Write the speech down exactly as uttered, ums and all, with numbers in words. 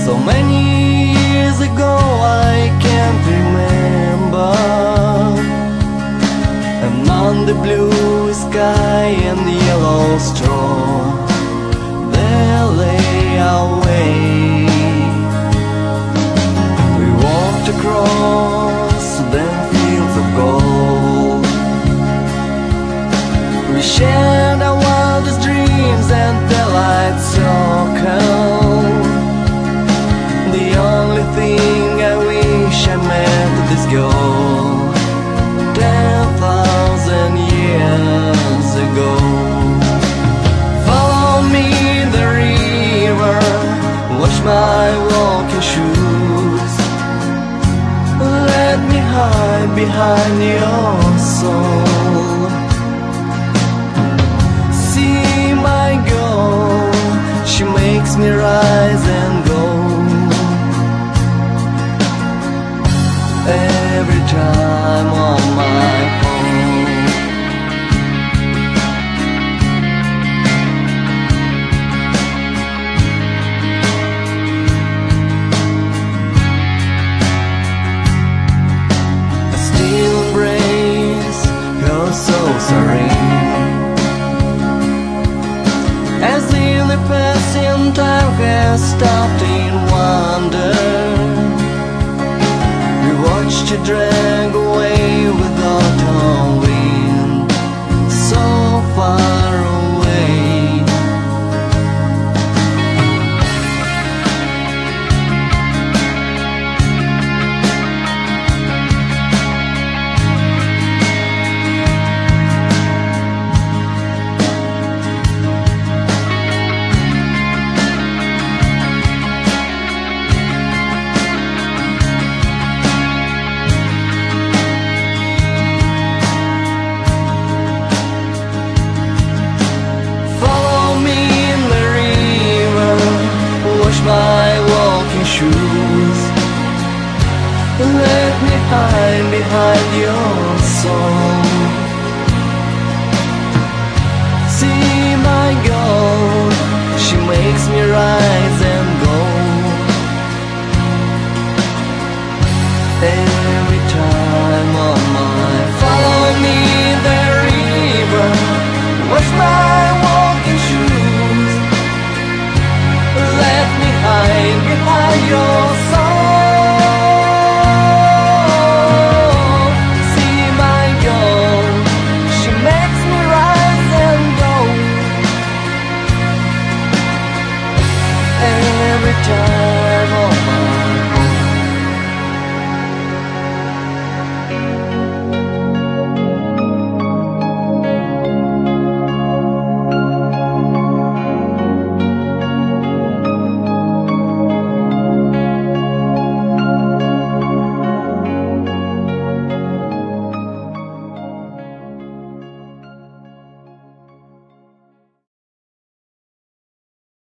So many years ago I can't remember. Among the blue sky and the yellow straw, there lay our way. We walked across them fields of gold. We shared our wildest dreams and the light circle. The only thing I wish I met this goal ten thousand years ago. Follow me the river, wash my walking shoes. Let me hide behind your soul. See my girl, she makes me rise and go. Every time on my phone. I still embrace her so serene, as if the passing time has stopped in wonder. Watched you drag away without a wind, so far away. My walking shoes, let me hide behind your